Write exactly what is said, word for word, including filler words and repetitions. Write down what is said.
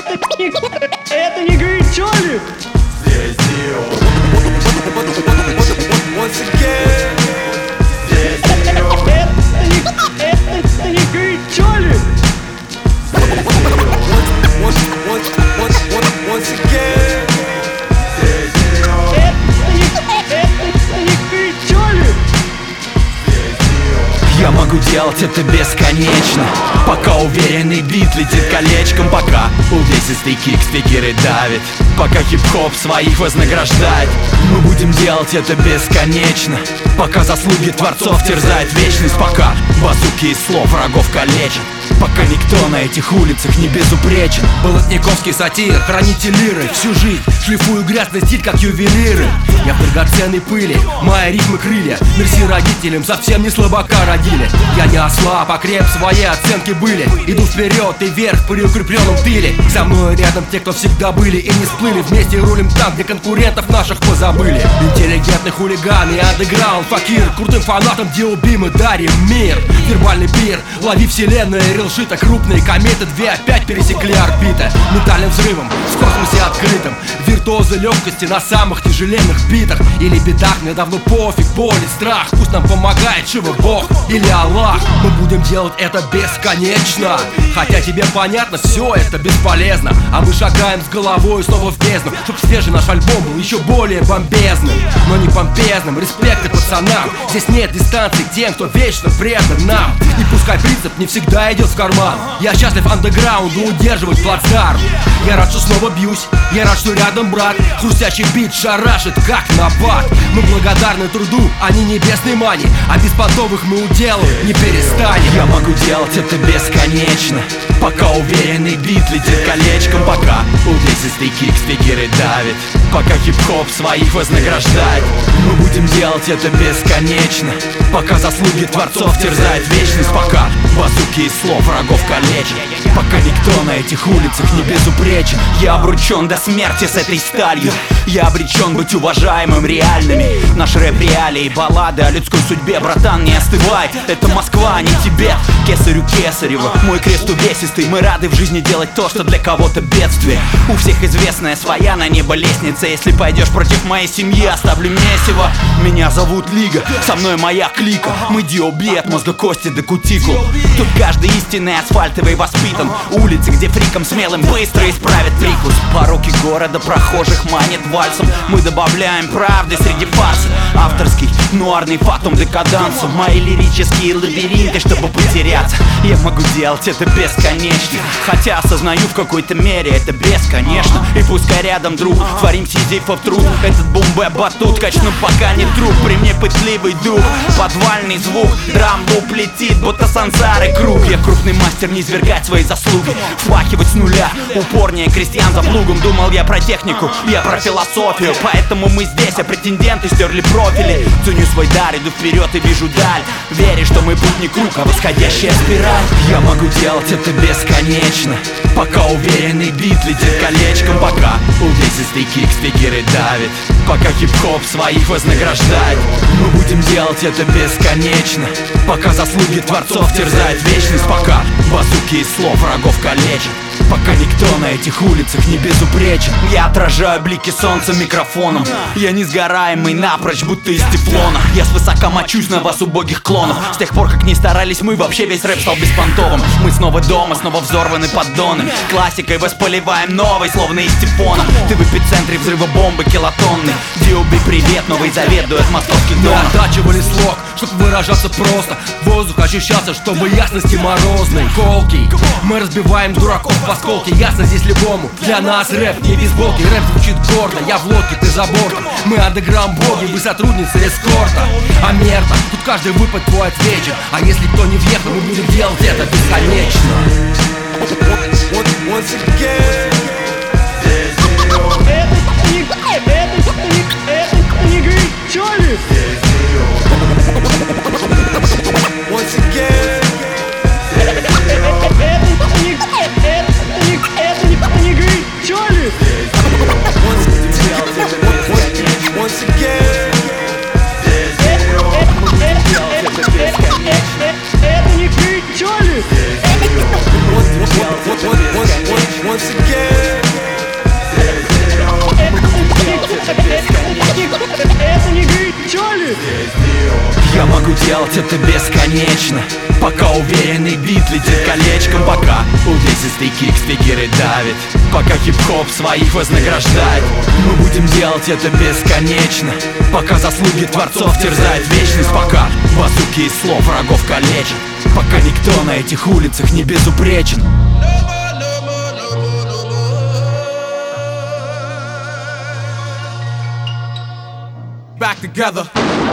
Это не, это не горячо ли? Здесь Дио. Once again. Здесь Дио. Это не, это, это не горячо ли? Once, once, once, once, once again. Здесь Дио. Это не, это, это не горячо ли? Я могу делать это бесконечно, пока уверенный бит летит колечком, пока увесистый кик стикеры давит, пока хип-хоп своих вознаграждает. Мы будем делать это бесконечно, пока заслуги творцов терзает вечность, пока базуки из слов врагов калечат, пока никто на этих улицах не безупречен. Болотниковский сатир, хранитель лиры. Всю жизнь шлифую грязный стиль, как ювелиры. Я в драгоценной пыли, мои рифмы крылья. Мерси родителям, совсем не слабака родили. Я не ослаб, а креп, свои оценки были. Иду вперед и вверх при укрепленном тыле. За мной рядом те, кто всегда были и не сплыли. Вместе рулим там, где конкурентов наших позабыли. Интеллигентный хулиган и андеграунд факир. Крутым фанатам ди о би мы дарим мир. Вербальный пир, лови вселенную, рилшита. Крупные кометы, две опять пересекли орбиты. Ментальным взрывом, в космосе открытым. Виртуозы легкости на самых тяжеленных битах. Или бедах, мне давно пофиг, боль и страх. Пусть нам помогает Шива Бог или Аллах. Мы будем делать это бесконечно, хотя тебе понятно, все это бесполезно. А мы шагаем с головой снова в бездну, чтоб свежий наш альбом был еще более бомбезным. Но не помпезным, респекты пацанам. Здесь нет дистанции к тем, кто вечно предан нам. И пускай принцип не всегда идет в карман. Я счастлив андеграунду удерживать плацдарм. Я рад, что снова бьюсь, я рад, что рядом брат. Хрустящий бит шарашит, как напад. Мы благодарны труду, а не небесной мани. А беспонтовых мы уделаем, не перестанем. Я могу делать это бесконечно, пока уверенный бит летит колечком, пока увесистый кик стикеры давит, пока хип-хоп своих вознаграждает. Мы будем делать это бесконечно, пока заслуги творцов терзает вечность, пока базуки из слов врагов калечат, пока никто на этих улицах не безупречен. Я обручен до смерти с этой сталью, я обречен быть уважаемым реальными. Наш рэп реалии, баллады о людской судьбе, братан, не остывай. Это Москва, а не Тибет, кесарю кесарева. Мой крест увесистый, мы рады в жизни делать то, что для кого-то бедствие. У всех известная своя на небо лестница. Если пойдешь против моей семьи, оставлю месиво. Меня зовут Лига, со мной моя клика. Мы ди о би от мозга кости до кутикул. Тут каждый истинный асфальтовый воспитан. Улицы, где фриком смелым быстро исправят прикус. Пороки города прохожих манит вальсом. Мы добавляем правды среди фарса. Авторский, нуарный фатум декадансу. Мои лирические лабиринты, чтобы потеряться. Я могу делать это бесконечно, хотя осознаю в какой-то мере это бесконечно. И пускай рядом друг, творим сизифов труд. Этот бум-бэп-батут качну, пока не труп. При мне пытливый дух, подвальный звук. Драм-луп летит, будто сансары круг. Я крупный мастер не извергать свои заслуги, впахивать с нуля, упорнее крестьян за плугом. Думал я про технику, я про философию. Поэтому мы здесь, а претенденты стерли профили. Ценю свой дар, иду вперед и вижу даль. Верю, что мой путь не круг, а восходящая спираль. Я могу делать это бесконечно, пока уверенный бит летит колечком, пока увесистый кик стикеры давит, пока хип-хоп своих вознаграждает. Мы будем делать это бесконечно, пока заслуги творцов терзает вечность, пока базуки из слов врагов калечат, пока никто на этих улицах не безупречен. Я отражаю блики солнца микрофоном. Я несгораемый напрочь, будто из тефлона. Я свысока мочусь на вас, убогих клонов. С тех пор, как не старались мы, вообще весь рэп стал беспонтовым. Мы снова дома, снова взорваны поддоны. Классикой воспаливаем новой, словно из тифона. Ты в эпицентре взрыва бомбы килотонны. ди о би привет, Новый Завет дует московских Мы донов. оттачивали слог, чтобы выражаться просто. Воздух ощущался, чтобы ясности морозной. Колкий, мы разбиваем дураков в осколки. Ясно здесь любому, для нас рэп не бейсболки. Рэп звучит гордо, я в лодке, ты за бортом. Мы андеграунд боги, вы сотрудницы эскорта. А мерда, тут каждый выпад твой отвечен. А если кто не въехал, мы будем делать это бесконечно. Once again. Это не, это не, это не горячо ли? Once again. Это не, это не, это не, не горячо ли? Once again. Это не горячо ли? Once, once, once, once, once, once again. Это не кричали! Я могу делать это бесконечно, пока уверенный бит летит колечком, пока увесистый кик спикеры давит, пока хип-хоп своих вознаграждает. Мы будем делать это бесконечно, пока заслуги творцов терзает вечность, пока базуки из слов врагов калечат, пока никто на этих улицах не безупречен. Back together.